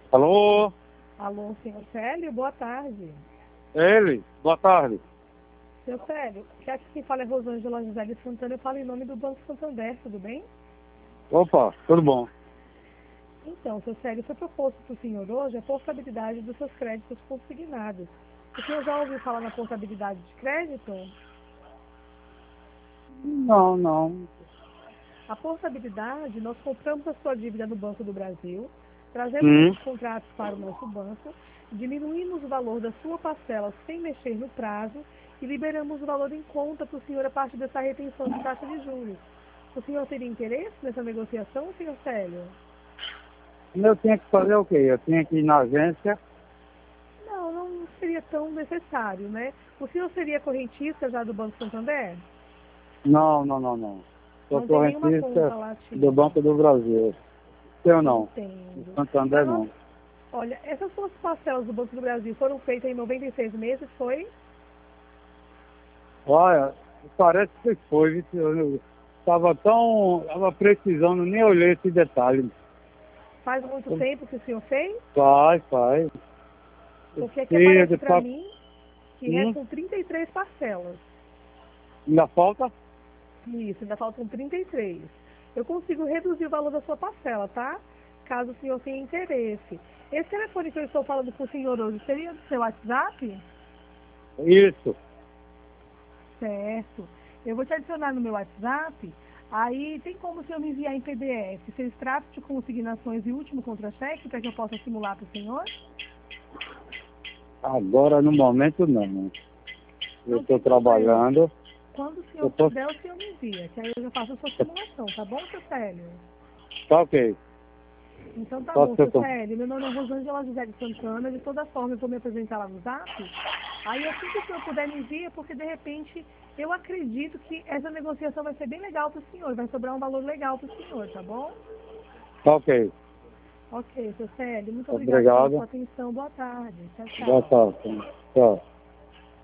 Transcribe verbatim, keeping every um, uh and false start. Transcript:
Alô? Alô, senhor Célio, boa tarde. Ele? Boa tarde. Senhor Célio, que aqui quem fala é Rosângela Gisele Santana, eu falo em nome do Banco Santander, tudo bem? Opa, tudo bom? Então, senhor Célio, foi proposto para o senhor hoje a portabilidade dos seus créditos consignados. O senhor já ouviu falar na portabilidade de crédito? Não, não. A portabilidade, nós compramos a sua dívida no Banco do Brasil, trazemos Hum, esses contratos para o nosso banco, diminuímos o valor da sua parcela sem mexer no prazo e liberamos o valor em conta para o senhor a partir dessa retenção de taxa de juros. O senhor teria interesse nessa negociação, senhor Célio? eu tinha que fazer o quê? Eu tinha que ir na agência? Não, não seria tão necessário, né? O senhor seria correntista já do Banco Santander? Não, não, não, não. Sou Não tem nenhuma conta correntista lá do ativa. Banco do Brasil. Eu não. Do Entendo. Para Santander nós, não. olha, essas suas parcelas do Banco do Brasil foram feitas em noventa e seis meses, foi? Olha, parece que foi, viu? Eu estava tão. Estava precisando, nem olhei esse detalhe. Faz muito tempo que o senhor fez? Faz, faz. Porque aqui E aparece de para fato, mim que é hum, com trinta e três parcelas. ainda falta? Isso, ainda faltam trinta e três. Eu consigo reduzir o valor da sua parcela, tá? Caso o senhor tenha interesse. Esse telefone que eu estou falando com o senhor hoje seria do seu WhatsApp? Isso. Certo. Eu vou te adicionar no meu WhatsApp. Aí tem como o senhor me enviar em P D F seu extrato de consignações e último contra-cheque para que eu possa simular para o senhor? Agora no momento não. Eu Não estou tem problema. trabalhando. Quando o Eu senhor tô. puder, o senhor me envia, que aí eu já faço a sua simulação, tá bom, seu Célio? Tá ok. Então tá Pode bom, ser seu com. Célio. Meu nome é Rosângela Gisele Santana. De toda forma, eu vou me apresentar lá no Zap. Aí assim que o senhor puder me envia, porque de repente eu acredito que essa negociação vai ser bem legal para o senhor, vai sobrar um valor legal para o senhor, tá bom? Tá ok. Ok, seu Célio, muito obrigada pela Obrigado. sua atenção. Boa tarde. Tchau, Boa tchau. tarde. Tchau.